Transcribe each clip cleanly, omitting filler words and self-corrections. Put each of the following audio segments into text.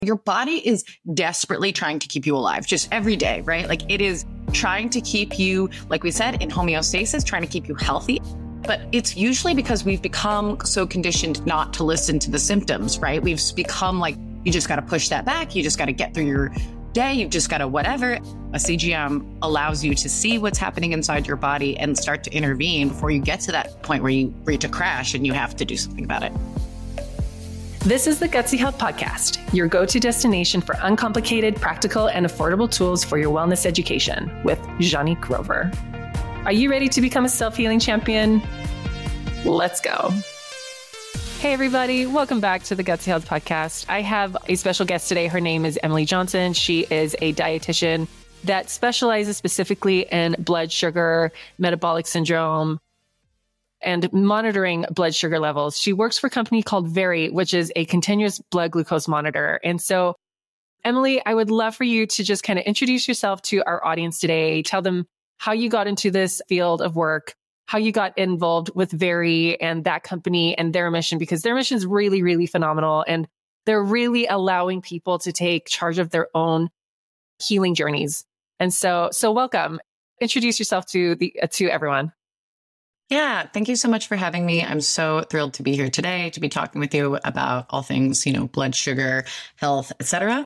Your body is desperately trying to keep you alive just every day, right? Like it is trying to keep you, like we said, in homeostasis, trying to keep you healthy. But it's usually because we've become so conditioned not to listen to the symptoms, right? We've become like, you just got to push that back. You just got to get through your day. You've just got to whatever. A CGM allows you to see what's happening inside your body and start to intervene before you get to that point where you reach a crash and you have to do something about it. This is the Gutsy Health Podcast, your go-to destination for uncomplicated, practical, and affordable tools for your wellness education with Janique Grover. Are you ready to become a self-healing champion? Let's go. Hey, everybody. Welcome back to the Gutsy Health Podcast. I have a special guest today. Her name is Emily Johnson. She is a dietitian that specializes specifically in blood sugar, metabolic syndrome, and monitoring blood sugar levels. She works for a company called Very, which is a continuous blood glucose monitor. And so, Emily, I would love for you to just kind of introduce yourself to our audience today. Tell them how you got into this field of work, how you got involved with Very and that company and their mission, because their mission is really, really phenomenal. And they're really allowing people to take charge of their own healing journeys. And so welcome. Introduce yourself to everyone. Yeah, thank you so much for having me. I'm so thrilled to be here today to be talking with you about all things, blood sugar, health, etc.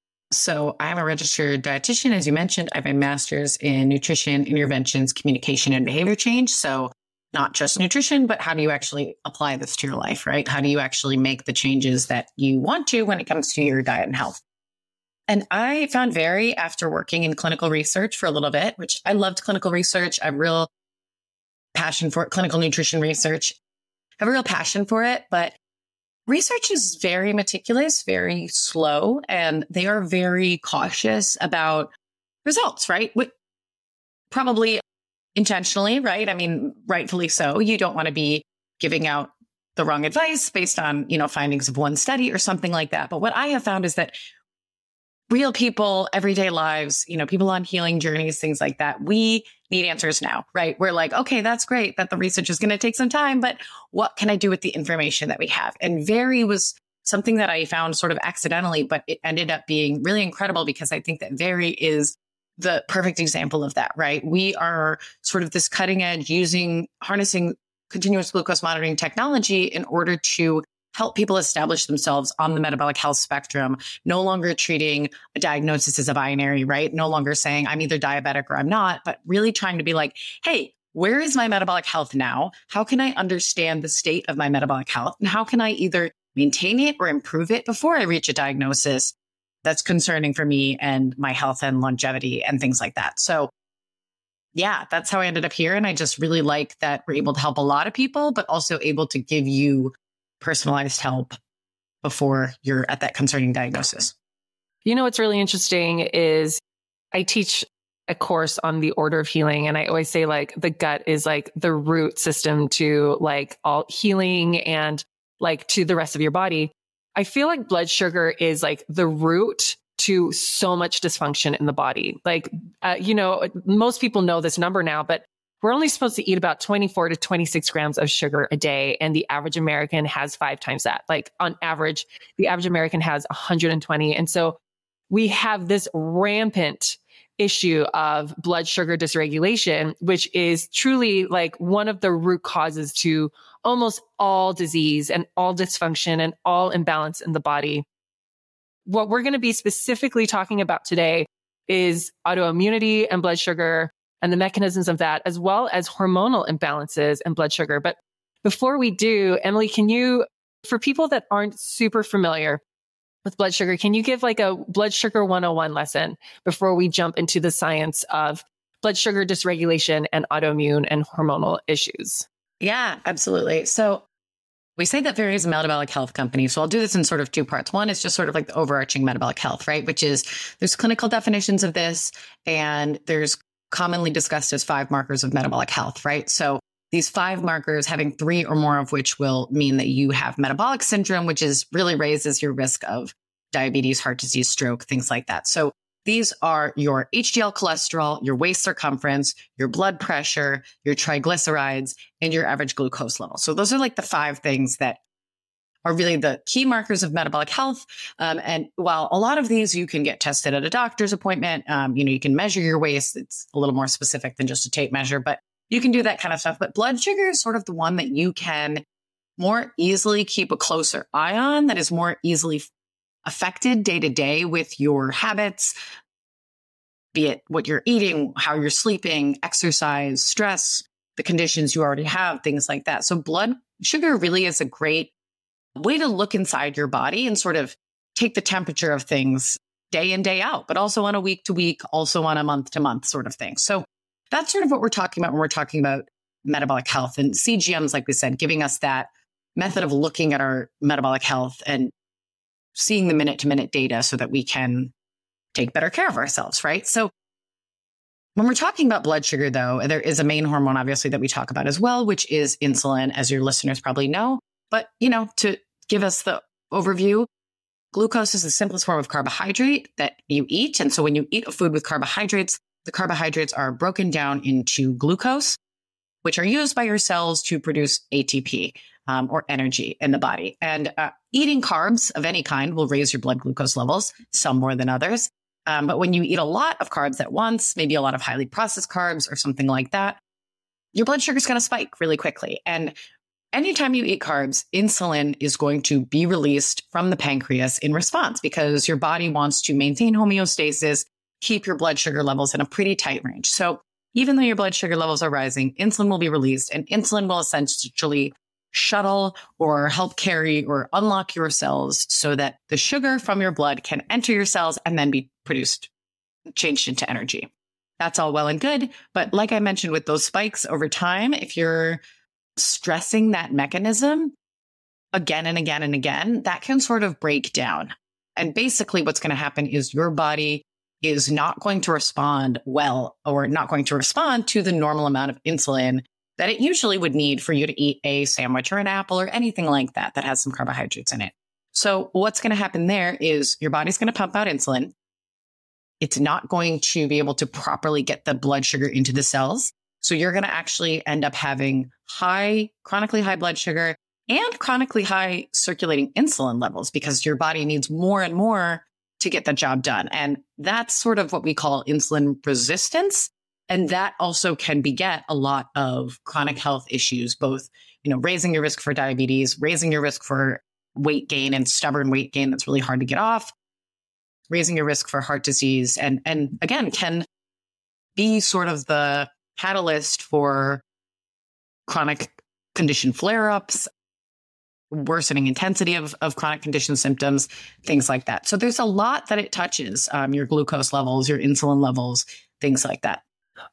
So I'm a registered dietitian. As you mentioned, I have a master's in nutrition, interventions, communication, and behavior change. So not just nutrition, but how do you actually apply this to your life, right? How do you actually make the changes that you want to when it comes to your diet and health? And I found Very after working in clinical research for a little bit, which I loved clinical research. I have real passion for it, clinical nutrition research. I have a real passion for it, but research is very meticulous, very slow, and they are very cautious about results, right? Probably intentionally, right? I mean, rightfully so. You don't want to be giving out the wrong advice based on, findings of one study or something like that. But what I have found is that real people, everyday lives, people on healing journeys, things like that, we need answers now, right? We're like, okay, that's great that the research is going to take some time, but what can I do with the information that we have? And Very was something that I found sort of accidentally, but it ended up being really incredible because I think that Very is the perfect example of that, right? We are sort of this cutting edge harnessing continuous glucose monitoring technology in order to help people establish themselves on the metabolic health spectrum, no longer treating a diagnosis as a binary, right? No longer saying I'm either diabetic or I'm not, but really trying to be like, hey, where is my metabolic health now? How can I understand the state of my metabolic health? And how can I either maintain it or improve it before I reach a diagnosis that's concerning for me and my health and longevity and things like that? So yeah, that's how I ended up here. And I just really like that we're able to help a lot of people, but also able to give you personalized help before you're at that concerning diagnosis. What's really interesting is I teach a course on the order of healing. And I always say like the gut is like the root system to like all healing and like to the rest of your body. I feel like blood sugar is like the root to so much dysfunction in the body. Like, most people know this number now, but we're only supposed to eat about 24 to 26 grams of sugar a day. And the average American has 5 times that. Like on average, the average American has 120. And so we have this rampant issue of blood sugar dysregulation, which is truly like one of the root causes to almost all disease and all dysfunction and all imbalance in the body. What we're going to be specifically talking about today is autoimmunity and blood sugar and the mechanisms of that, as well as hormonal imbalances and blood sugar. But before we do, Emily, can you, for people that aren't super familiar with blood sugar, can you give like a blood sugar 101 lesson before we jump into the science of blood sugar dysregulation and autoimmune and hormonal issues? Yeah, absolutely. So we say that Very is a metabolic health company. So I'll do this in sort of 2 parts. One is just sort of like the overarching metabolic health, right? Which is there's clinical definitions of this and there's commonly discussed as 5 markers of metabolic health, right? So these 5 markers, having 3 or more of which will mean that you have metabolic syndrome, which is really raises your risk of diabetes, heart disease, stroke, things like that. So these are your HDL cholesterol, your waist circumference, your blood pressure, your triglycerides, and your average glucose level. So those are like the 5 things that are really the key markers of metabolic health. And while a lot of these you can get tested at a doctor's appointment, you can measure your waist. It's a little more specific than just a tape measure, but you can do that kind of stuff. But blood sugar is sort of the one that you can more easily keep a closer eye on, that is more easily affected day to day with your habits, be it what you're eating, how you're sleeping, exercise, stress, the conditions you already have, things like that. So blood sugar really is a great way to look inside your body and sort of take the temperature of things day in, day out, but also on a week to week, also on a month to month sort of thing. So that's sort of what we're talking about when we're talking about metabolic health, and CGMs, like we said, giving us that method of looking at our metabolic health and seeing the minute to minute data so that we can take better care of ourselves, right? So when we're talking about blood sugar, though, there is a main hormone, obviously, that we talk about as well, which is insulin, as your listeners probably know. But, to give us the overview, glucose is the simplest form of carbohydrate that you eat. And so when you eat a food with carbohydrates, the carbohydrates are broken down into glucose, which are used by your cells to produce ATP or energy in the body. And eating carbs of any kind will raise your blood glucose levels, some more than others. But when you eat a lot of carbs at once, maybe a lot of highly processed carbs or something like that, your blood sugar is going to spike really quickly. And anytime you eat carbs, insulin is going to be released from the pancreas in response because your body wants to maintain homeostasis, keep your blood sugar levels in a pretty tight range. So even though your blood sugar levels are rising, insulin will be released, and insulin will essentially shuttle or help carry or unlock your cells so that the sugar from your blood can enter your cells and then be produced, changed into energy. That's all well and good. But like I mentioned with those spikes over time, if you're stressing that mechanism again and again and again, that can sort of break down. And basically what's going to happen is your body is not going to respond well, or not going to respond to the normal amount of insulin that it usually would need for you to eat a sandwich or an apple or anything like that that has some carbohydrates in it. So what's going to happen there is your body's going to pump out insulin. It's not going to be able to properly get the blood sugar into the cells. So you're going to actually end up having chronically high blood sugar and chronically high circulating insulin levels because your body needs more and more to get the job done. And that's sort of what we call insulin resistance. And that also can beget a lot of chronic health issues, both, raising your risk for diabetes, raising your risk for weight gain and stubborn weight gain that's really hard to get off, raising your risk for heart disease, and again, can be sort of the catalyst for chronic condition flare-ups, worsening intensity of chronic condition symptoms, things like that. So there's a lot that it touches, your glucose levels, your insulin levels, things like that.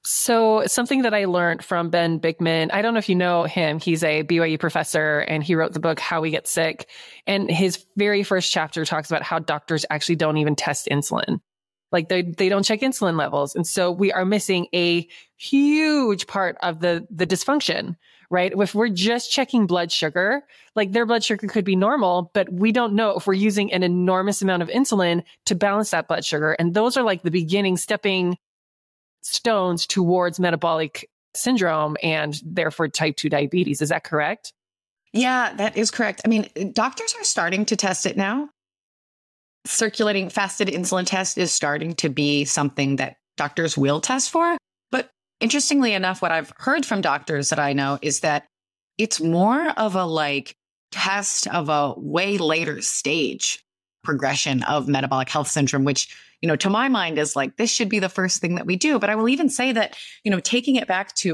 So something that I learned from Ben Bikman, I don't know if you know him, he's a BYU professor and he wrote the book, How We Get Sick. And his very first chapter talks about how doctors actually don't even test insulin. Like they don't check insulin levels. And so we are missing a huge part of the dysfunction, right? If we're just checking blood sugar, like their blood sugar could be normal, but we don't know if we're using an enormous amount of insulin to balance that blood sugar. And those are like the beginning stepping stones towards metabolic syndrome and therefore type 2 diabetes. Is that correct? Yeah, that is correct. I mean, doctors are starting to test it now. Circulating fasted insulin test is starting to be something that doctors will test for. But interestingly enough, what I've heard from doctors that I know is that it's more of a test of a way later stage progression of metabolic health syndrome, which, to my mind is this should be the first thing that we do. But I will even say that, taking it back to,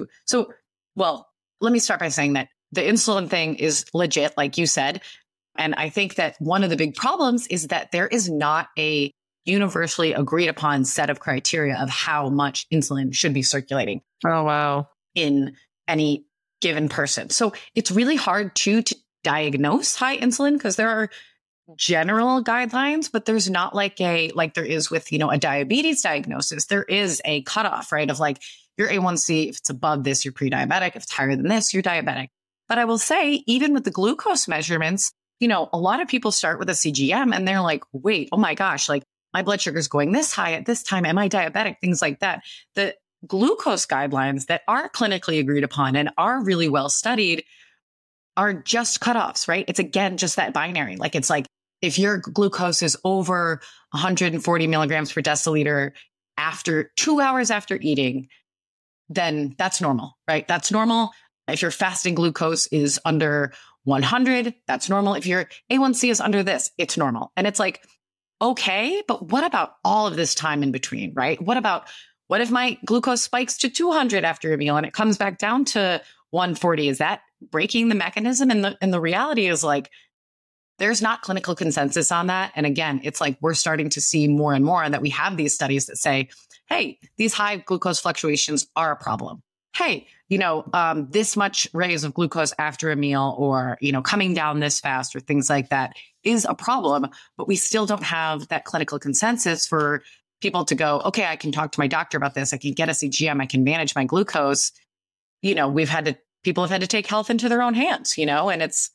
let me start by saying that the insulin thing is legit, like you said. And I think that one of the big problems is that there is not a universally agreed upon set of criteria of how much insulin should be circulating. Oh, wow. In any given person. So it's really hard to diagnose high insulin because there are general guidelines, but there's not like there is with, a diabetes diagnosis. There is a cutoff, right? Of your A1C, if it's above this, you're pre-diabetic. If it's higher than this, you're diabetic. But I will say, even with the glucose measurements, a lot of people start with a CGM and they're like, wait, oh my gosh, my blood sugar is going this high at this time. Am I diabetic? Things like that. The glucose guidelines that are clinically agreed upon and are really well studied are just cutoffs, right? It's again, just that binary. Like, it's like, if your glucose is over 140 milligrams per deciliter after 2 hours after eating, then that's normal, right? That's normal. If your fasting glucose is under 100, that's normal. If your A1C is under this, it's normal. And it's like, okay, but what about all of this time in between, right? What if my glucose spikes to 200 after a meal and it comes back down to 140? Is that breaking the mechanism? And the reality is, like, there's not clinical consensus on that. And again, it's like, we're starting to see more and more that we have these studies that say, hey, these high glucose fluctuations are a problem. Hey, this much raise of glucose after a meal, or, coming down this fast, or things like that is a problem. But we still don't have that clinical consensus for people to go, okay, I can talk to my doctor about this. I can get a CGM. I can manage my glucose. People have had to take health into their own hands, and it's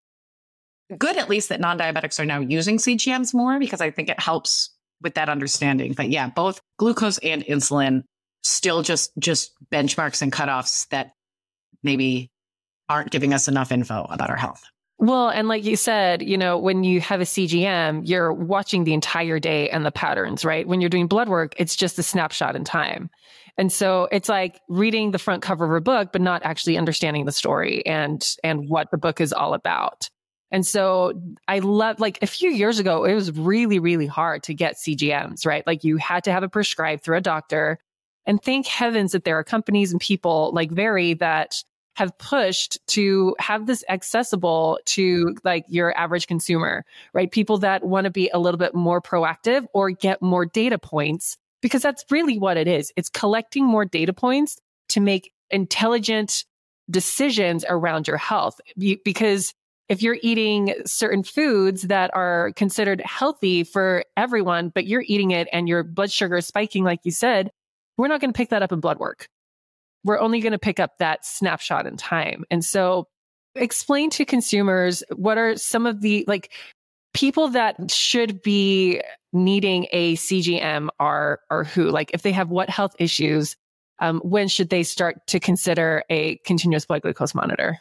good, at least, that non-diabetics are now using CGMs more, because I think it helps with that understanding. But yeah, both glucose and insulin still just benchmarks and cutoffs that maybe aren't giving us enough info about our health. Well, and like you said, when you have a CGM, you're watching the entire day and the patterns, right? When you're doing blood work, it's just a snapshot in time. And so it's like reading the front cover of a book, but not actually understanding the story and what the book is all about. And so I love, like, a few years ago, it was really, really hard to get CGMs, right? Like, you had to have it prescribed through a doctor. And thank heavens that there are companies and people like Veri that have pushed to have this accessible to, like, your average consumer, right? People that want to be a little bit more proactive or get more data points, because that's really what it is. It's collecting more data points to make intelligent decisions around your health. Because if you're eating certain foods that are considered healthy for everyone, but you're eating it and your blood sugar is spiking, like you said, we're not going to pick that up in blood work. We're only going to pick up that snapshot in time. And so explain to consumers, what are some of the, like, people that should be needing a CGM are who? Like, if they have what health issues, when should they start to consider a continuous blood glucose monitor?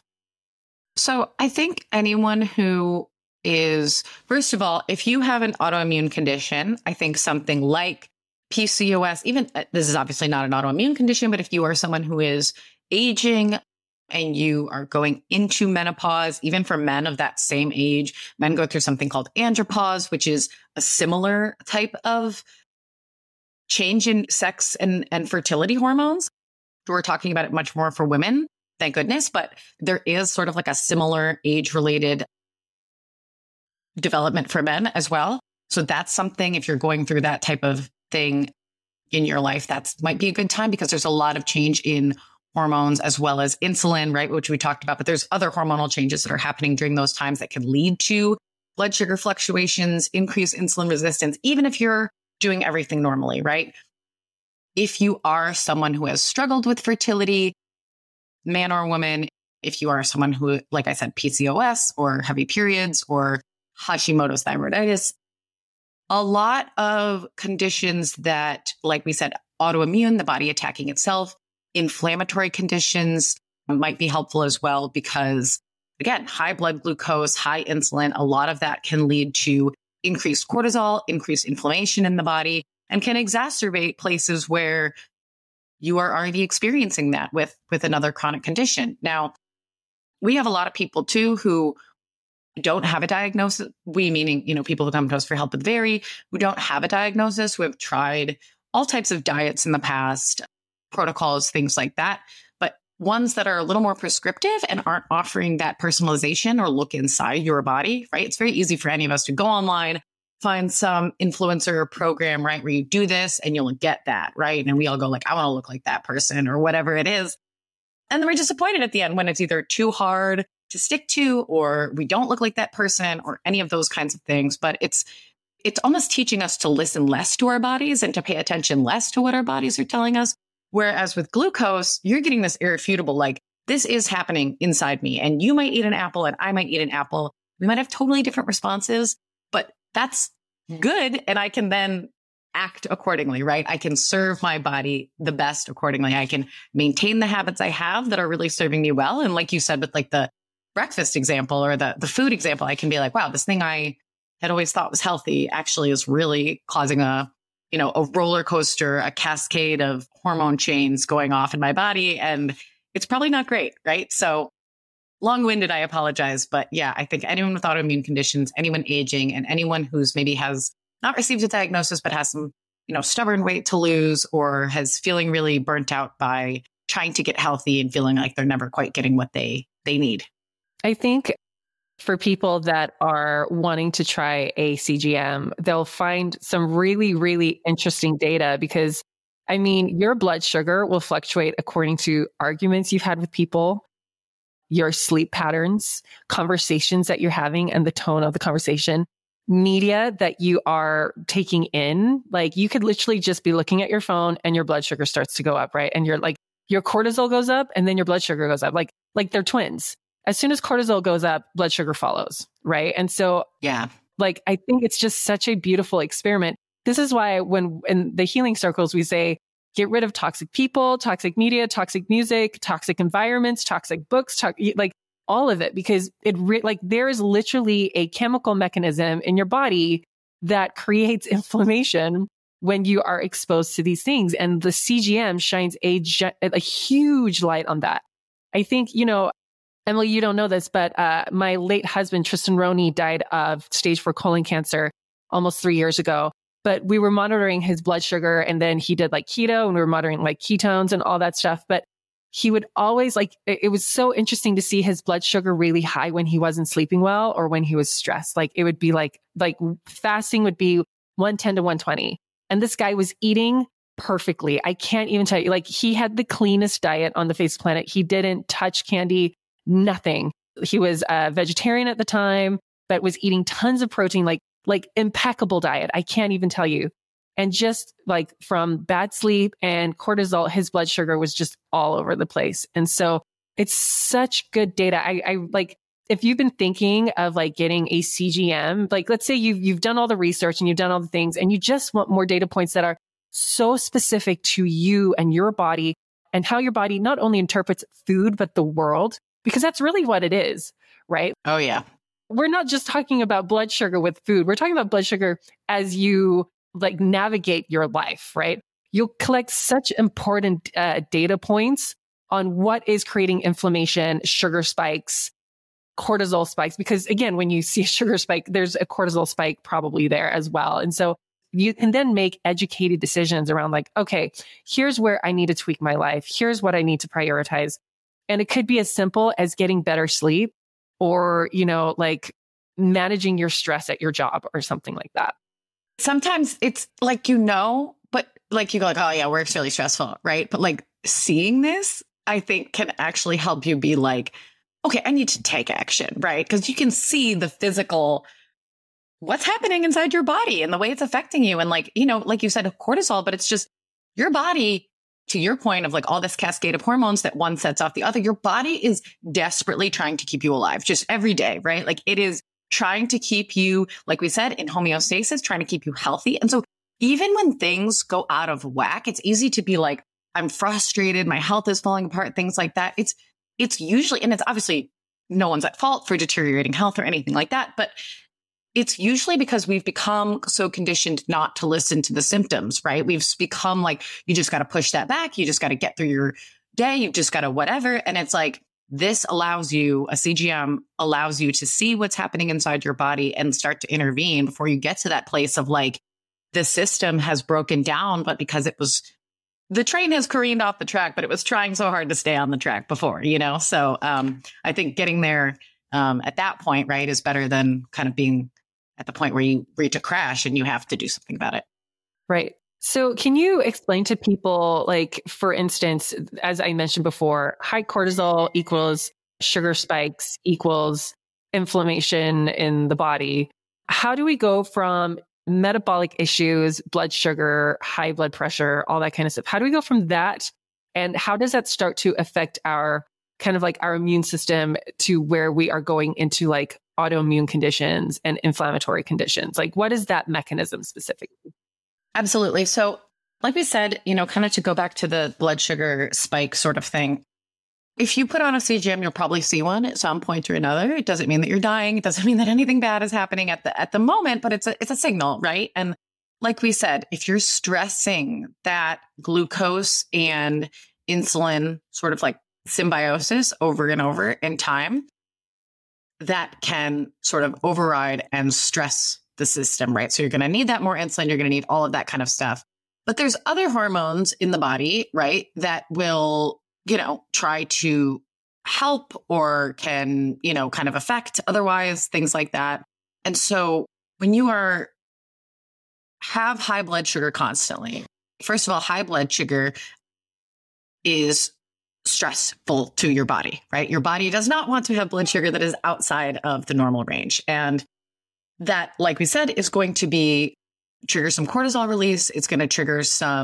So I think anyone who is, first of all, if you have an autoimmune condition, I think something like PCOS, even this is obviously not an autoimmune condition, but if you are someone who is aging and you are going into menopause, even for men of that same age, men go through something called andropause, which is a similar type of change in sex and fertility hormones. We're talking about it much more for women, thank goodness, but there is sort of like a similar age-related development for men as well. So that's something, if you're going through that type of thing in your life, that might be a good time, because there's a lot of change in hormones as well as insulin, right? Which we talked about, but there's other hormonal changes that are happening during those times that can lead to blood sugar fluctuations, increased insulin resistance, even if you're doing everything normally, right? If you are someone who has struggled with fertility, man or woman, if you are someone who, like I said, PCOS or heavy periods or Hashimoto's thyroiditis, a lot of conditions that, like we said, autoimmune, the body attacking itself, inflammatory conditions might be helpful as well, because again, high blood glucose, high insulin, a lot of that can lead to increased cortisol, increased inflammation in the body, and can exacerbate places where you are already experiencing that with another chronic condition. Now, we have a lot of people too who don't have a diagnosis. We meaning, people who come to us for help with Veri, who don't have a diagnosis, who have tried all types of diets in the past, protocols, things like that, but ones that are a little more prescriptive and aren't offering that personalization or look inside your body, right? It's very easy for any of us to go online, find some influencer program, right, where you do this and you'll get that, right? And we all go like, I want to look like that person or whatever it is. And then we're disappointed at the end when it's either too hard to stick to, or we don't look like that person, or any of those kinds of things. But it's almost teaching us to listen less to our bodies and to pay attention less to what our bodies are telling us. Whereas with glucose, you're getting this irrefutable, like, this is happening inside me, and you might eat an apple and I might eat an apple. We might have totally different responses, but that's good. And I can then act accordingly, right? I can serve my body the best accordingly. I can maintain the habits I have that are really serving me well. And like you said, with like the breakfast example or the food example, I can be like, wow, this thing I had always thought was healthy actually is really causing a roller coaster, a cascade of hormone chains going off in my body. And it's probably not great, right? So long-winded, I apologize. But yeah, I think anyone with autoimmune conditions, anyone aging, and anyone who's maybe has not received a diagnosis, but has some, stubborn weight to lose or has feeling really burnt out by trying to get healthy and feeling like they're never quite getting what they need. I think for people that are wanting to try a CGM, they'll find some really, really interesting data because, your blood sugar will fluctuate according to arguments you've had with people, your sleep patterns, conversations that you're having and the tone of the conversation, media that you are taking in. Like you could literally just be looking at your phone and your blood sugar starts to go up, right? And you're like, your cortisol goes up and then your blood sugar goes up. Like they're twins. As soon as cortisol goes up, blood sugar follows, right? And so, yeah, I think it's just such a beautiful experiment. This is why when in the healing circles, we say, get rid of toxic people, toxic media, toxic music, toxic environments, toxic books, all of it, because there is literally a chemical mechanism in your body that creates inflammation when you are exposed to these things. And the CGM shines a huge light on that. I think, Emily, you don't know this, but my late husband, Tristan Roney, died of stage 4 colon cancer almost 3 years ago. But we were monitoring his blood sugar and then he did keto and we were monitoring ketones and all that stuff. But he would always it was so interesting to see his blood sugar really high when he wasn't sleeping well or when he was stressed. It would be like fasting would be 110 to 120. And this guy was eating perfectly. I can't even tell you, he had the cleanest diet on the face of the planet. He didn't touch candy, nothing. He was a vegetarian at the time, but was eating tons of protein, like impeccable diet. I can't even tell you. And just from bad sleep and cortisol, his blood sugar was just all over the place. And so it's such good data. I if you've been thinking of getting a CGM, let's say you've done all the research and you've done all the things and you just want more data points that are so specific to you and your body and how your body not only interprets food, but the world, because that's really what it is, right? Oh, yeah. We're not just talking about blood sugar with food. We're talking about blood sugar as you navigate your life, right? You'll collect such important data points on what is creating inflammation, sugar spikes, cortisol spikes, because again, when you see a sugar spike, there's a cortisol spike probably there as well. And so you can then make educated decisions around okay, here's where I need to tweak my life. Here's what I need to prioritize. And it could be as simple as getting better sleep or, managing your stress at your job or something like that. Sometimes it's but you go oh yeah, work's really stressful, right? But seeing this, I think can actually help you be okay, I need to take action, right? Because you can see the physical, what's happening inside your body and the way it's affecting you. And like you said, cortisol, but it's just your body, to your point of all this cascade of hormones that one sets off the other, your body is desperately trying to keep you alive just every day, right? It is trying to keep you, like we said, in homeostasis, trying to keep you healthy. And so even when things go out of whack, it's easy to be I'm frustrated, my health is falling apart, things like that. It's usually, and it's obviously no one's at fault for deteriorating health or anything like that, but it's usually because we've become so conditioned not to listen to the symptoms, right? We've become you just got to push that back. You just got to get through your day. You've just got to whatever. And it's this allows you, a CGM allows you to see what's happening inside your body and start to intervene before you get to that place of the system has broken down, but because the train has careened off the track, but it was trying so hard to stay on the track before, So I think getting there at that point, right, is better than kind of being at the point where you reach a crash and you have to do something about it. Right. So can you explain to people, for instance, as I mentioned before, high cortisol equals sugar spikes equals inflammation in the body. How do we go from metabolic issues, blood sugar, high blood pressure, all that kind of stuff? How do we go from that? And how does that start to affect our kind of our immune system to where we are going into autoimmune conditions and inflammatory conditions? What is that mechanism specifically? Absolutely. So like we said, kind of to go back to the blood sugar spike sort of thing, if you put on a CGM, you'll probably see one at some point or another. It doesn't mean that you're dying. It doesn't mean that anything bad is happening at the moment, but it's a signal, right? And like we said, if you're stressing that glucose and insulin sort of like symbiosis over and over in time, that can sort of override and stress the system, right? So you're going to need that more insulin. You're going to need all of that kind of stuff. But there's other hormones in the body, right, that will, try to help or can, kind of affect otherwise, things like that. And so when you have high blood sugar constantly, first of all, high blood sugar is stressful to your body, right? Your body does not want to have blood sugar that is outside of the normal range. And that, like we said, is going to trigger some cortisol release. It's going to trigger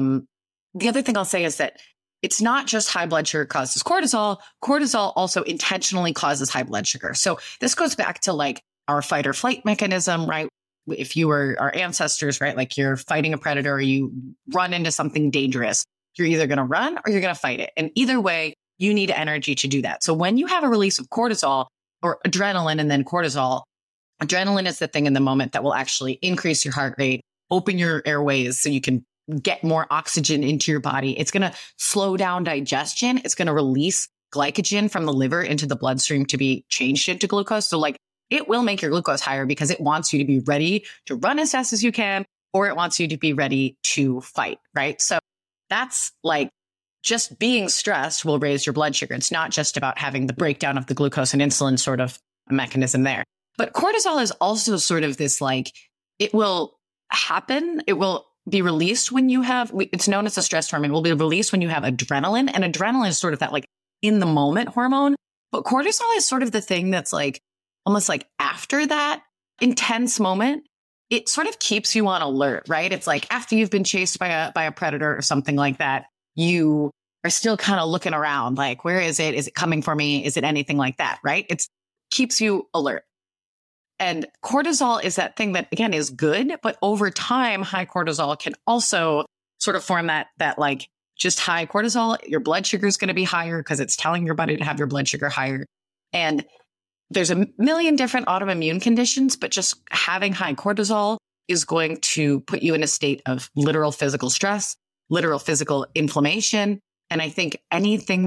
the other thing I'll say is that it's not just high blood sugar causes cortisol. Cortisol also intentionally causes high blood sugar. So this goes back to like our fight or flight mechanism, right? If you were our ancestors, right? Like you're fighting a predator or you run into something dangerous, you're either going to run or you're going to fight it. And either way, you need energy to do that. So when you have a release of cortisol or adrenaline and then cortisol, adrenaline is the thing in the moment that will actually increase your heart rate, open your airways so you can get more oxygen into your body. It's going to slow down digestion. It's going to release glycogen from the liver into the bloodstream to be changed into glucose. So like it will make your glucose higher because it wants you to be ready to run as fast as you can, or it wants you to be ready to fight, right? So that's like just being stressed will raise your blood sugar. It's not just about having the breakdown of the glucose and insulin sort of mechanism there. But cortisol is also sort of this like, it will happen. It will be released when you it's known as a stress hormone. It will be released when you have adrenaline. And adrenaline is sort of that like in the moment hormone. But cortisol is sort of the thing that's like almost like after that intense moment, it sort of keeps you on alert, right? It's like after you've been chased by a predator or something like that, you are still kind of looking around like, where is it? Is it coming for me? Is it anything like that, right? It keeps you alert. And cortisol is that thing that, again, is good. But over time, high cortisol can also sort of form that like just high cortisol. Your blood sugar is going to be higher because it's telling your body to have your blood sugar higher. And there's a million different autoimmune conditions, but just having high cortisol is going to put you in a state of literal physical stress, literal physical inflammation. And I think anything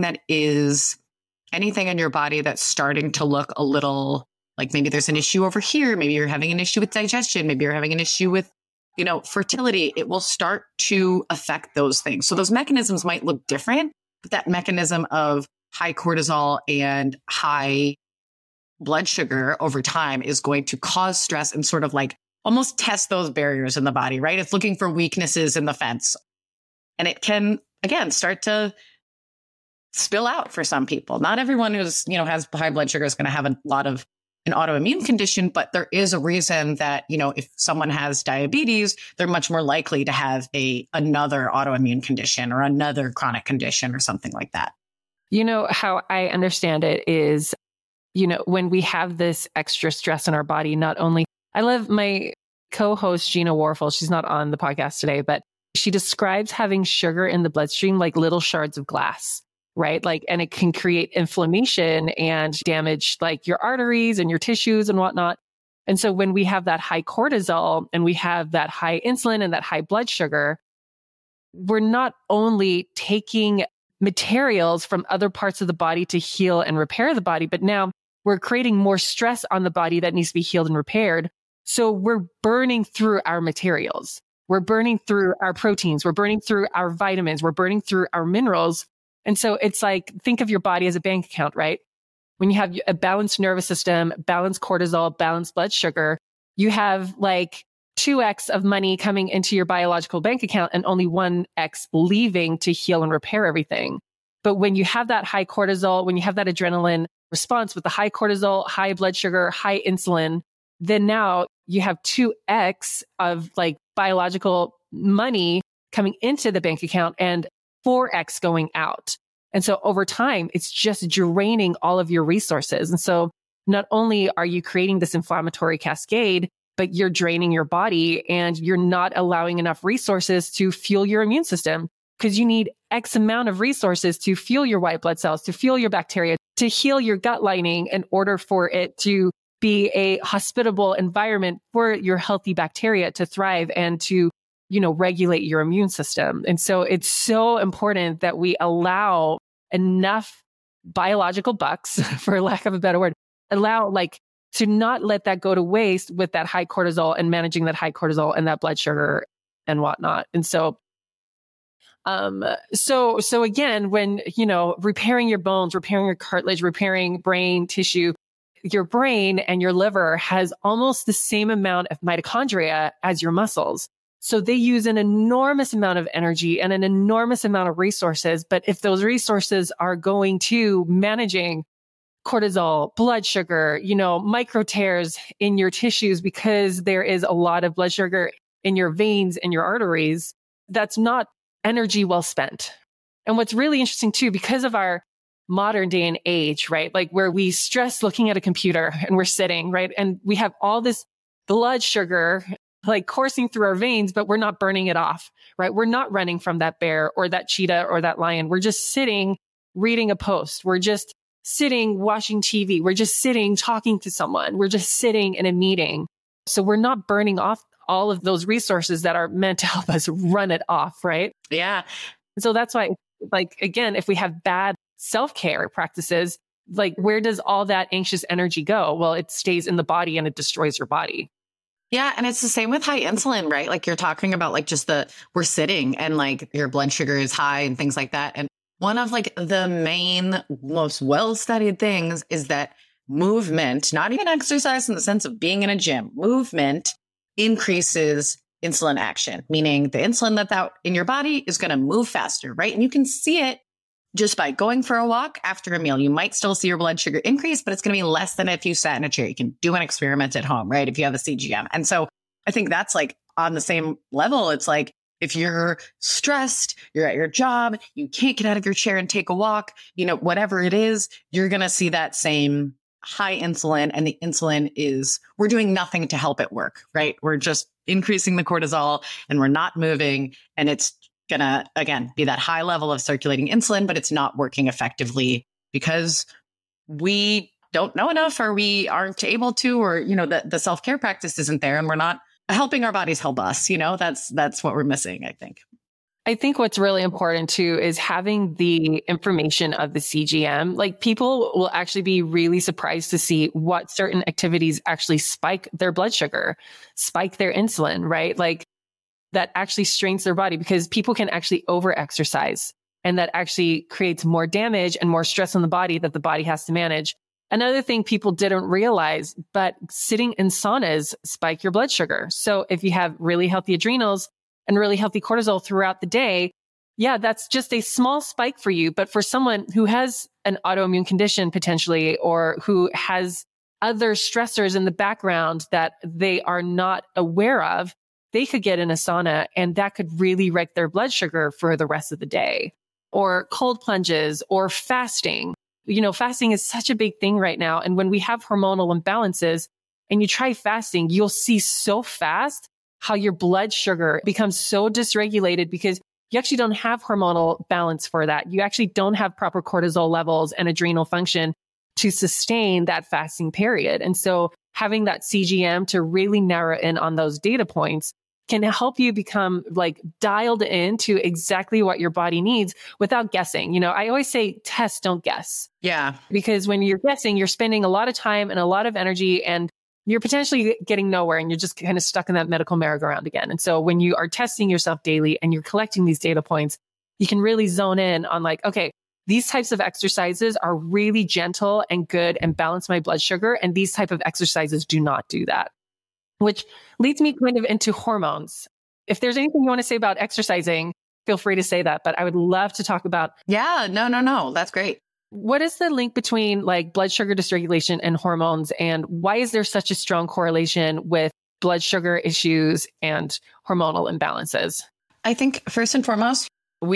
in your body that's starting to look a little like maybe there's an issue over here. Maybe you're having an issue with digestion. Maybe you're having an issue with, fertility. It will start to affect those things. So those mechanisms might look different, but that mechanism of high cortisol and high blood sugar over time is going to cause stress and sort of like almost test those barriers in the body, right? It's looking for weaknesses in the fence. And it can, again, start to spill out for some people. Not everyone who's, has high blood sugar is going to have a lot of an autoimmune condition, but there is a reason that, if someone has diabetes, they're much more likely to have another autoimmune condition or another chronic condition or something like that. How I understand it is, when we have this extra stress in our body, not only, I love my co-host, Gina Warfel. She's not on the podcast today, but she describes having sugar in the bloodstream like little shards of glass. Right? Like, and it can create inflammation and damage like your arteries and your tissues and whatnot. And so when we have that high cortisol and we have that high insulin and that high blood sugar, we're not only taking materials from other parts of the body to heal and repair the body, but now we're creating more stress on the body that needs to be healed and repaired. So we're burning through our materials. We're burning through our proteins. We're burning through our vitamins. We're burning through our minerals. And so it's like, think of your body as a bank account, right? When you have a balanced nervous system, balanced cortisol, balanced blood sugar, you have like 2x of money coming into your biological bank account and only 1x leaving to heal and repair everything. But when you have that high cortisol, when you have that adrenaline response with the high cortisol, high blood sugar, high insulin, then now you have 2x of like biological money coming into the bank account and 4x going out. And so over time, it's just draining all of your resources. And so not only are you creating this inflammatory cascade, but you're draining your body and you're not allowing enough resources to fuel your immune system because you need X amount of resources to fuel your white blood cells, to fuel your bacteria, to heal your gut lining in order for it to be a hospitable environment for your healthy bacteria to thrive and to, regulate your immune system. And so it's so important that we allow enough biological bucks, for lack of a better word, to not let that go to waste with that high cortisol and managing that high cortisol and that blood sugar and whatnot. And so again, when, repairing your bones, repairing your cartilage, repairing brain tissue, your brain and your liver has almost the same amount of mitochondria as your muscles. So they use an enormous amount of energy and an enormous amount of resources. But if those resources are going to managing cortisol, blood sugar, micro tears in your tissues, because there is a lot of blood sugar in your veins and your arteries, that's not energy well spent. And what's really interesting too, because of our modern day and age, right? Like where we stress looking at a computer and we're sitting, right? And we have all this blood sugar like coursing through our veins, but we're not burning it off, right? We're not running from that bear or that cheetah or that lion. We're just sitting, reading a post. We're just sitting, watching TV. We're just sitting, talking to someone. We're just sitting in a meeting. So we're not burning off all of those resources that are meant to help us run it off, right? Yeah. So that's why, again, if we have bad self-care practices, where does all that anxious energy go? Well, it stays in the body and it destroys your body. Yeah. And it's the same with high insulin, right? Like you're talking about just we're sitting and your blood sugar is high and things like that. And one of the main, most well-studied things is that movement, not even exercise in the sense of being in a gym, movement increases insulin action, meaning the insulin that's out in your body is going to move faster, right? And you can see it just by going for a walk after a meal. You might still see your blood sugar increase, but it's going to be less than if you sat in a chair. You can do an experiment at home, right? If you have a CGM. And so I think that's on the same level. It's if you're stressed, you're at your job, you can't get out of your chair and take a walk, whatever it is, you're going to see that same high insulin. And the insulin we're doing nothing to help it work, right? We're just increasing the cortisol and we're not moving. And it's going to, again, be that high level of circulating insulin, but it's not working effectively because we don't know enough or we aren't able to, or, the self-care practice isn't there and we're not helping our bodies help us. That's what we're missing, I think. I think what's really important too is having the information of the CGM. People will actually be really surprised to see what certain activities actually spike their blood sugar, spike their insulin, right? That actually strains their body, because people can actually over-exercise, and that actually creates more damage and more stress on the body that the body has to manage. Another thing people didn't realize, but sitting in saunas spike your blood sugar. So if you have really healthy adrenals and really healthy cortisol throughout the day, yeah, that's just a small spike for you. But for someone who has an autoimmune condition potentially, or who has other stressors in the background that they are not aware of, they could get in a sauna and that could really wreck their blood sugar for the rest of the day. Or cold plunges or fasting. Fasting is such a big thing right now. And when we have hormonal imbalances and you try fasting, you'll see so fast how your blood sugar becomes so dysregulated, because you actually don't have hormonal balance for that. You actually don't have proper cortisol levels and adrenal function to sustain that fasting period. And so having that CGM to really narrow in on those data points can help you become dialed into exactly what your body needs without guessing. I always say test, don't guess. Yeah. Because when you're guessing, you're spending a lot of time and a lot of energy, and you're potentially getting nowhere, and you're just kind of stuck in that medical merry-go-round again. And so when you are testing yourself daily and you're collecting these data points, you can really zone in on okay, these types of exercises are really gentle and good and balance my blood sugar. And these type of exercises do not do that. Which leads me kind of into hormones. If there's anything you want to say about exercising, feel free to say that. But I would love to talk about. Yeah, no. That's great. What is the link between blood sugar dysregulation and hormones? And why is there such a strong correlation with blood sugar issues and hormonal imbalances? I think first and foremost,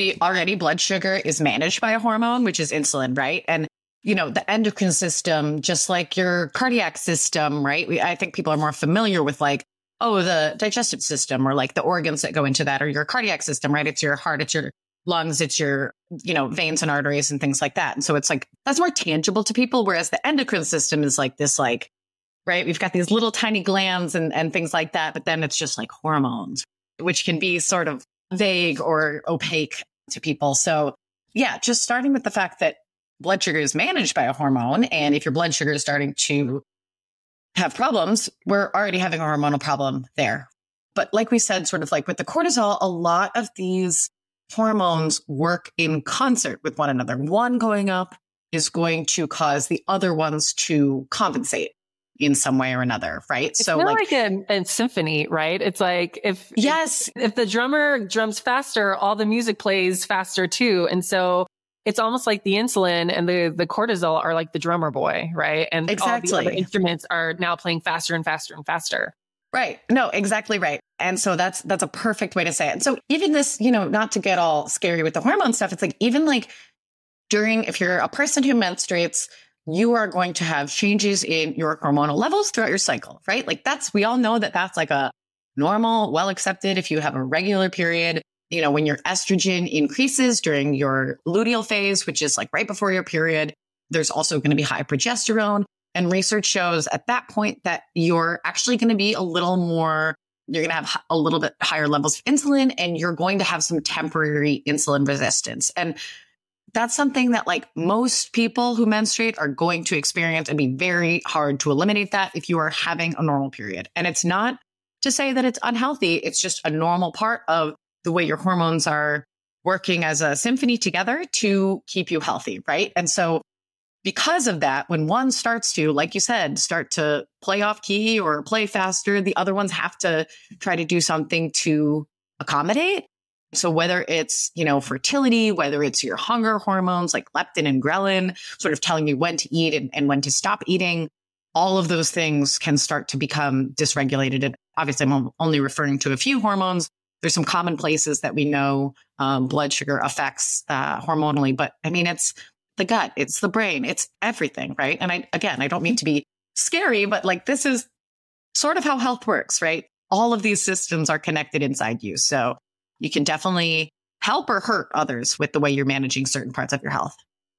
blood sugar is managed by a hormone, which is insulin, right? And the endocrine system, just like your cardiac system, right? I think people are more familiar with the digestive system, or the organs that go into that, or your cardiac system, right? It's your heart, it's your lungs, it's your, veins and arteries and things like that. And so it's like, that's more tangible to people. Whereas the endocrine system is like this, like, right, we've got these little tiny glands and things like that. But then it's just like hormones, which can be sort of vague or opaque to people. So yeah, just starting with the fact that blood sugar is managed by a hormone. And if your blood sugar is starting to have problems, we're already having a hormonal problem there. But like we said, sort of like with the cortisol, a lot of these hormones work in concert with one another. One going up is going to cause the other ones to compensate in some way or another, right? It's so like a symphony, right? It's like if the drummer drums faster, all the music plays faster too. And so it's almost like the insulin and the cortisol are like the drummer boy, right? And exactly. all the other instruments are now playing faster and faster and faster. Right. No, exactly right. And so that's a perfect way to say it. And so even this, not to get all scary with the hormone stuff, it's like, even like if you're a person who menstruates, you are going to have changes in your hormonal levels throughout your cycle, right? Like we all know that that's like a normal, well accepted. If you have a regular period, when your estrogen increases during your luteal phase, which is like right before your period, there's also going to be high progesterone. And research shows at that point that you're actually going to be you're going to have a little bit higher levels of insulin, and you're going to have some temporary insulin resistance. And that's something that like most people who menstruate are going to experience, and be very hard to eliminate that if you are having a normal period. And it's not to say that it's unhealthy. It's just a normal part of the way your hormones are working as a symphony together to keep you healthy, right? And so because of that, when one starts to, like you said, start to play off key or play faster, the other ones have to try to do something to accommodate. So whether it's, fertility, whether it's your hunger hormones like leptin and ghrelin, sort of telling you when to eat and when to stop eating, all of those things can start to become dysregulated. And obviously, I'm only referring to a few hormones. There's some common places that we know blood sugar affects hormonally, but I mean, it's the gut, it's the brain, it's everything, right? And I don't mean to be scary, but like this is sort of how health works, right? All of these systems are connected inside you. So you can definitely help or hurt others with the way you're managing certain parts of your health.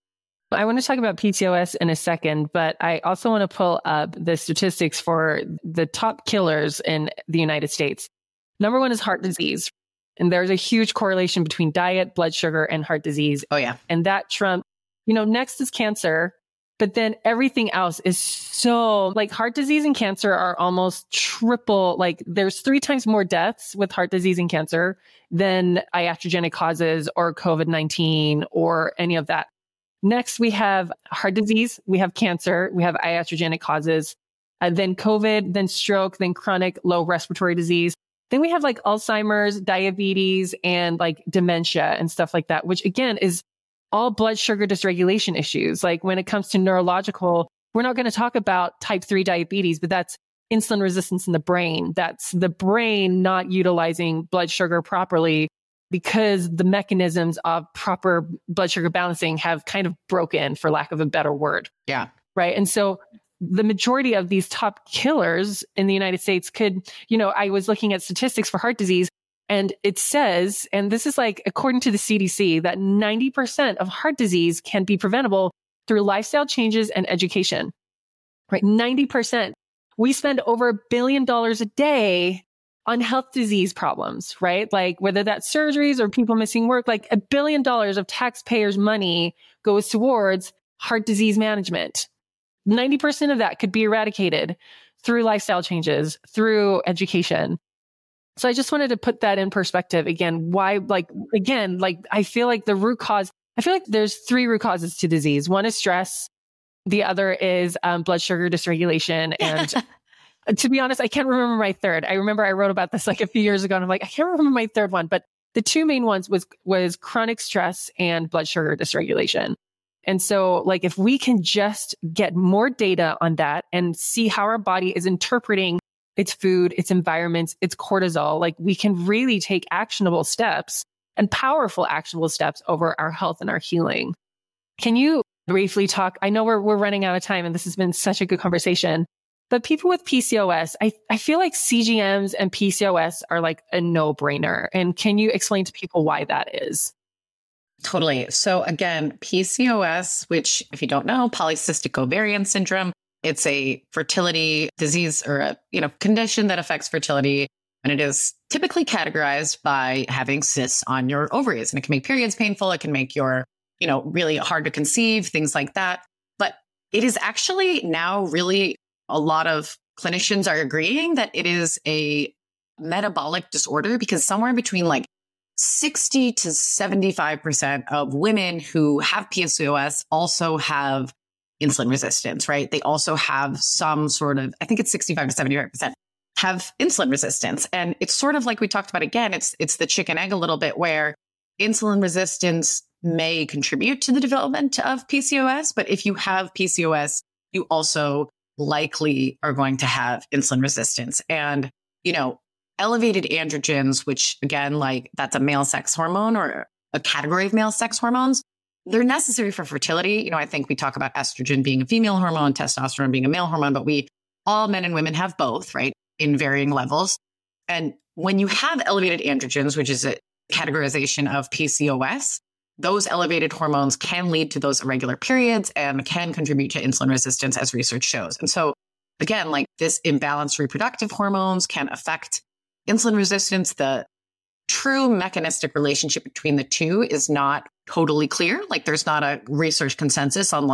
I want to talk about PCOS in a second, but I also want to pull up the statistics for the top killers in the United States. Number one is heart disease. And there's a huge correlation between diet, blood sugar, and heart disease. Oh, yeah. And that trumps, next is cancer, but then everything else is so like heart disease and cancer are almost triple. Like there's 3 times more deaths with heart disease and cancer than iatrogenic causes or COVID-19 or any of that. Next, we have heart disease, we have cancer, we have iatrogenic causes, then COVID, then stroke, then chronic low respiratory disease. Then we have like Alzheimer's, diabetes, and like dementia and stuff like that, which again is all blood sugar dysregulation issues. Like when it comes to neurological, we're not going to talk about type 3 diabetes, but that's insulin resistance in the brain. That's the brain not utilizing blood sugar properly because the mechanisms of proper blood sugar balancing have kind of broken, for lack of a better word. Yeah. Right. And so the majority of these top killers in the United States could, I was looking at statistics for heart disease, and it says, and this is like, according to the CDC, that 90% of heart disease can be preventable through lifestyle changes and education, right? 90%. We spend over $1 billion a day on health disease problems, right? Like whether that's surgeries or people missing work, like $1 billion of taxpayers' money goes towards heart disease management. 90% of that could be eradicated through lifestyle changes, through education. So I just wanted to put that in perspective again. Why, I feel like the root cause, I feel like there's 3 root causes to disease. One is stress. The other is blood sugar dysregulation. And to be honest, I can't remember my third. I remember I wrote about this like a few years ago and I'm like, I can't remember my third one, but the 2 main ones was chronic stress and blood sugar dysregulation. And so like, if we can just get more data on that and see how our body is interpreting its food, its environments, its cortisol, like we can really take actionable steps and powerful actionable steps over our health and our healing. Can you briefly talk? I know we're running out of time and this has been such a good conversation, but people with PCOS, I feel like CGMs and PCOS are like a no-brainer. And can you explain to people why that is? Totally. So again, PCOS, which if you don't know, polycystic ovarian syndrome, it's a fertility disease or a condition that affects fertility. And it is typically categorized by having cysts on your ovaries. And it can make periods painful. It can make your, really hard to conceive, things like that. But it is actually now really a lot of clinicians are agreeing that it is a metabolic disorder because somewhere between 60 to 75% of women who have PCOS also have insulin resistance, right? They also have some sort of, I think it's 65 to 75% have insulin resistance. And it's sort of like we talked about again, it's the chicken egg a little bit where insulin resistance may contribute to the development of PCOS. But if you have PCOS, you also likely are going to have insulin resistance. And, elevated androgens, which again, that's a male sex hormone or a category of male sex hormones, they're necessary for fertility. I think we talk about estrogen being a female hormone, testosterone being a male hormone, but all men and women have both, right? In varying levels. And when you have elevated androgens, which is a categorization of PCOS, those elevated hormones can lead to those irregular periods and can contribute to insulin resistance, as research shows. And so again, this imbalanced reproductive hormones can affect insulin resistance. The true mechanistic relationship between the two is not totally clear. There's not a research consensus on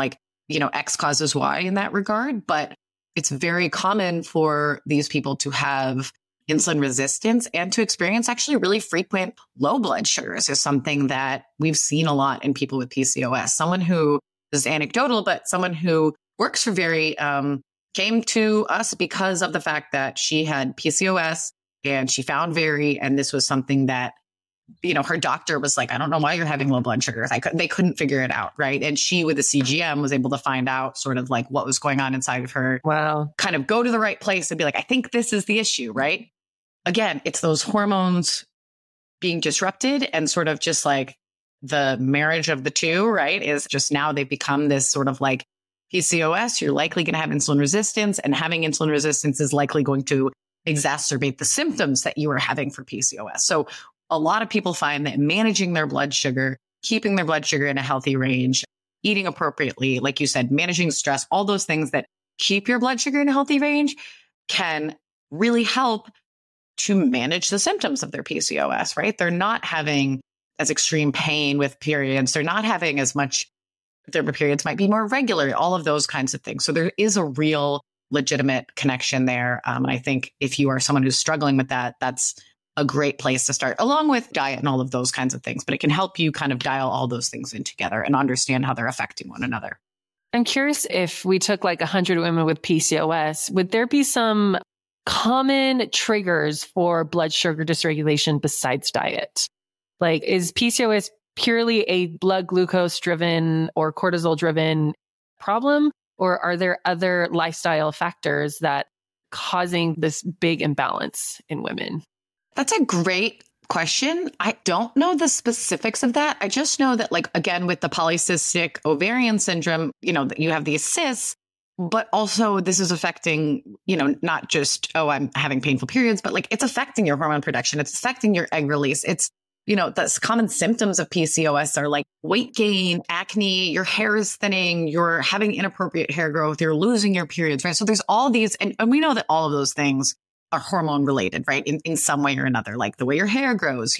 X causes Y in that regard, but it's very common for these people to have insulin resistance and to experience actually really frequent low blood sugars is something that we've seen a lot in people with PCOS. Someone who this is anecdotal, but someone who works for Very came to us because of the fact that she had PCOS and she found Very, and this was something that, her doctor was like, I don't know why you're having low blood sugars. They couldn't figure it out. Right. And she, with the CGM, was able to find out sort of what was going on inside of her. Wow. Kind of go to the right place and be like, I think this is the issue. Right. Again, it's those hormones being disrupted and sort of just the marriage of the two, right, is just now they've become this sort of PCOS. You're likely going to have insulin resistance, and having insulin resistance is likely going to exacerbate the symptoms that you are having for PCOS. So a lot of people find that managing their blood sugar, keeping their blood sugar in a healthy range, eating appropriately, like you said, managing stress, all those things that keep your blood sugar in a healthy range can really help to manage the symptoms of their PCOS, right? They're not having as extreme pain with periods. They're not having as much, their periods might be more regular, all of those kinds of things. So there is a real legitimate connection there. And I think if you are someone who's struggling with that, that's a great place to start, along with diet and all of those kinds of things. But it can help you kind of dial all those things in together and understand how they're affecting one another. I'm curious, if we took 100 women with PCOS, would there be some common triggers for blood sugar dysregulation besides diet? Is PCOS purely a blood glucose driven or cortisol driven problem? Or are there other lifestyle factors that causing this big imbalance in women? That's a great question. I don't know the specifics of that. I just know that again, with the polycystic ovarian syndrome, that you have these cysts, but also this is affecting, not just, I'm having painful periods, but it's affecting your hormone production. It's affecting your egg release. It's, the common symptoms of PCOS are weight gain, acne, your hair is thinning, you're having inappropriate hair growth, you're losing your periods, right? So there's all these, and we know that all of those things are hormone related, right? In some way or another, the way your hair grows,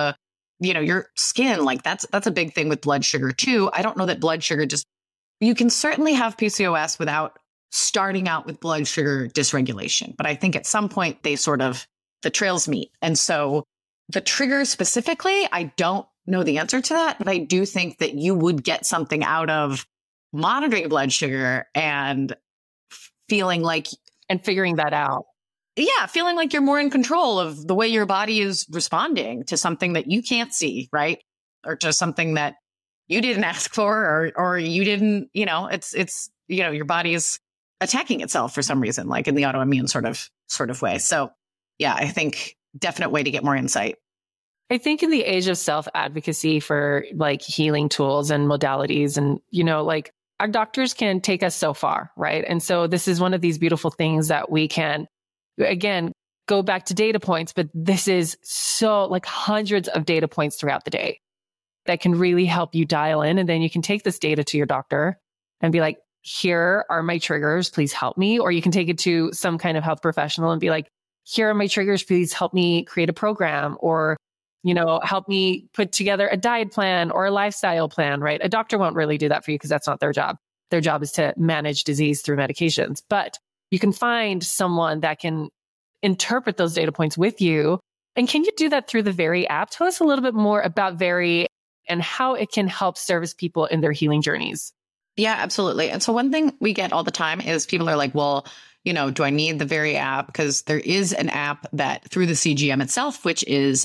your skin, that's a big thing with blood sugar too. I don't know that blood sugar you can certainly have PCOS without starting out with blood sugar dysregulation. But I think at some point the trails meet. And so the trigger specifically, I don't know the answer to that, but I do think that you would get something out of monitoring blood sugar and feeling and figuring that out. Yeah, feeling like you're more in control of the way your body is responding to something that you can't see, right? Or to something that you didn't ask for, or you didn't, it's your body is attacking itself for some reason, in the autoimmune sort of way. So yeah, I think definite way to get more insight. I think in the age of self-advocacy for healing tools and modalities and, our doctors can take us so far, right? And so this is one of these beautiful things that we can, again, go back to data points, but this is so hundreds of data points throughout the day. that can really help you dial in. And then you can take this data to your doctor and be like, here are my triggers, please help me. Or you can take it to some kind of health professional and be like, here are my triggers, please help me create a program, or, help me put together a diet plan or a lifestyle plan, right? A doctor won't really do that for you because that's not their job. Their job is to manage disease through medications. But you can find someone that can interpret those data points with you. And can you do that through the Very app? Tell us a little bit more about Very and how it can help service people in their healing journeys. Yeah, absolutely. And so one thing we get all the time is people are like, well, do I need the Very app? Because there is an app that through the CGM itself, which is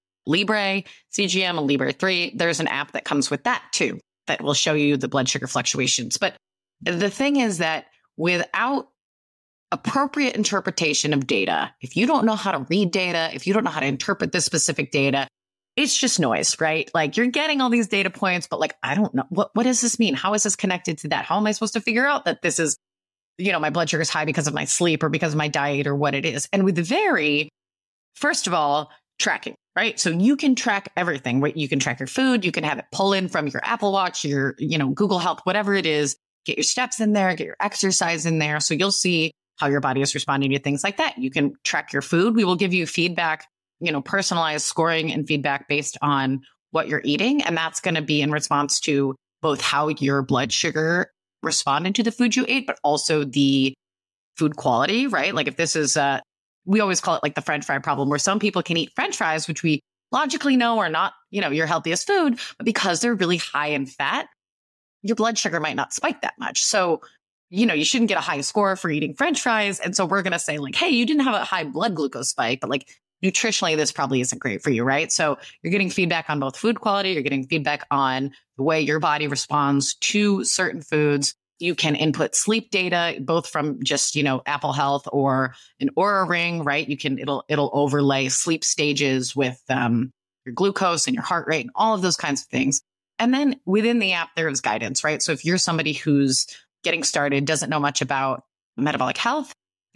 Libre CGM and Libre 3, there's an app that comes with that too, that will show you the blood sugar fluctuations. But the thing is that without appropriate interpretation of data, if you don't know how to read data, if you don't know how to interpret this specific data, it's just noise, right? Like you're getting all these data points, but like, I don't know, what does this mean? How is this connected to that? How am I supposed to figure out that this is, my blood sugar is high because of my sleep or because of my diet or what it is? And with the Very, first of all, tracking, right? So you can track everything, right? You can track your food. You can have it pull in from your Apple Watch, your, Google Health, whatever it is, get your steps in there, get your exercise in there. So you'll see how your body is responding to things like that. You can track your food. We will give you feedback, personalized scoring and feedback based on what you're eating. And that's going to be in response to both how your blood sugar responded to the food you ate, but also the food quality, right? Like if this is, we always call it like the French fry problem, where some people can eat French fries, which we logically know are not, your healthiest food, but because they're really high in fat, your blood sugar might not spike that much. So, you shouldn't get a high score for eating French fries. And so we're going to say like, hey, you didn't have a high blood glucose spike, but like nutritionally, this probably isn't great for you, right? So you're getting feedback on both food quality. You're getting feedback on the way your body responds to certain foods. You can input sleep data, both from just, Apple Health or an Oura Ring, right? It'll overlay sleep stages with your glucose and your heart rate and all of those kinds of things. And then within the app, there is guidance, right? So if you're somebody who's getting started, doesn't know much about metabolic health,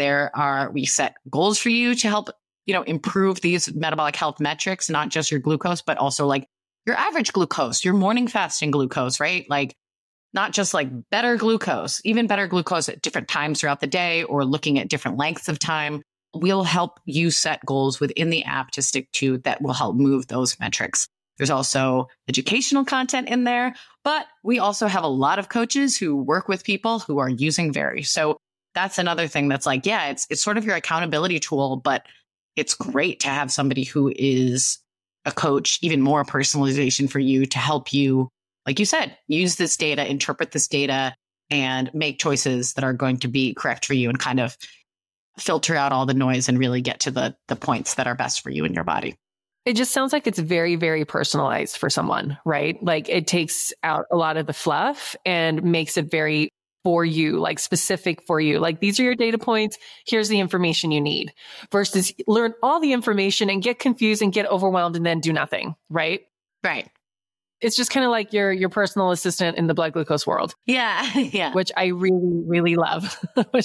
we set goals for you to help, improve these metabolic health metrics, not just your glucose, but also like your average glucose, your morning fasting glucose, right? Like not just like better glucose, even better glucose at different times throughout the day or looking at different lengths of time. We'll help you set goals within the app to stick to that will help move those metrics. There's also educational content in there, but we also have a lot of coaches who work with people who are using Very. So that's another thing that's like, yeah, it's sort of your accountability tool, but it's great to have somebody who is a coach, even more personalization for you to help you, like you said, use this data, interpret this data, and make choices that are going to be correct for you and kind of filter out all the noise and really get to the points that are best for you and your body. It just sounds like it's very, very personalized for someone, right? Like it takes out a lot of the fluff and makes it very for you, like specific for you. Like these are your data points. Here's the information you need versus learn all the information and get confused and get overwhelmed and then do nothing, right? Right. It's just kind of like your personal assistant in the blood glucose world. Yeah. Yeah. Which I really, really love,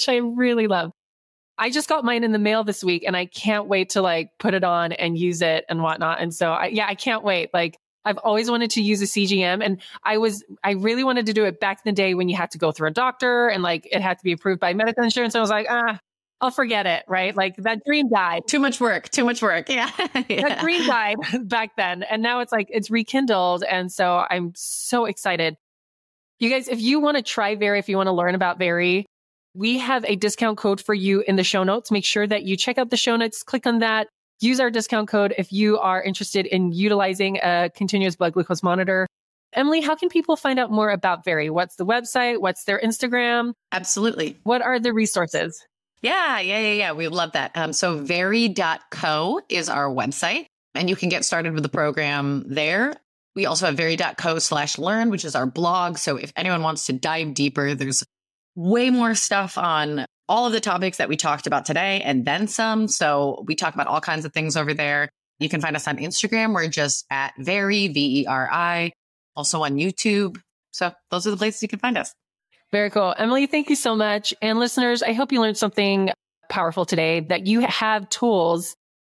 I just got mine in the mail this week and I can't wait to like put it on and use it and whatnot. And so I can't wait. Like I've always wanted to use a CGM and I really wanted to do it back in the day when you had to go through a doctor and like it had to be approved by medical insurance. I was like, I'll forget it. Right. Like that dream died. Too much work. Yeah. That dream died back then. And now it's like, it's rekindled. And so I'm so excited. You guys, if you want to try Very, if you want to learn about Very, we have a discount code for you in the show notes. Make sure that you check out the show notes, click on that, use our discount code if you are interested in utilizing a continuous blood glucose monitor. Emily, how can people find out more about Very? What's the website? What's their Instagram? Absolutely. What are the resources? Yeah. We love that. So very.co is our website and you can get started with the program there. We also have very.co/learn, which is our blog. So if anyone wants to dive deeper, there's way more stuff on all of the topics that we talked about today and then some. So we talk about all kinds of things over there. You can find us on Instagram. We're just at Very, VERI, also on YouTube. So those are the places you can find us. Very cool. Emily, thank you so much. And listeners, I hope you learned something powerful today, that you have tools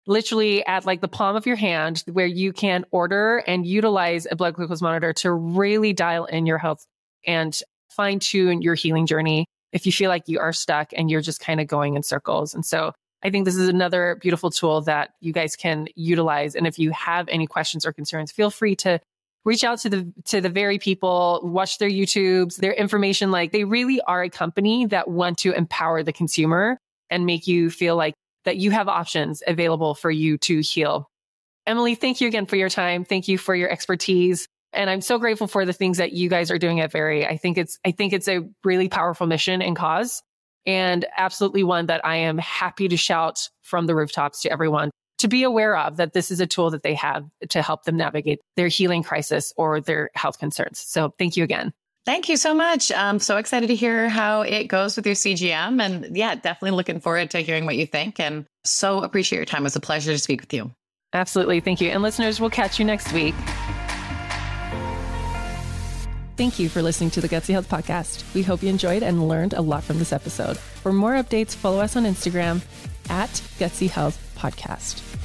literally at like the palm of your hand, where you can order and utilize a blood glucose monitor to really dial in your health and fine tune your healing journey if you feel like you are stuck and you're just kind of going in circles. And so I think this is another beautiful tool that you guys can utilize. And if you have any questions or concerns, feel free to reach out to the very people, watch their YouTubes, their information. Like, they really are a company that want to empower the consumer and make you feel like that you have options available for you to heal. Emily, thank you again for your time. Thank you for your expertise. And I'm so grateful for the things that you guys are doing at Very. I think it's a really powerful mission and cause, and absolutely one that I am happy to shout from the rooftops to everyone to be aware of, that this is a tool that they have to help them navigate their healing crisis or their health concerns. So thank you again. Thank you so much. I'm so excited to hear how it goes with your CGM. And yeah, definitely looking forward to hearing what you think. And so appreciate your time. It was a pleasure to speak with you. Absolutely. Thank you. And listeners, we'll catch you next week. Thank you for listening to the Gutsy Health Podcast. We hope you enjoyed and learned a lot from this episode. For more updates, follow us on Instagram at Gutsy Health Podcast.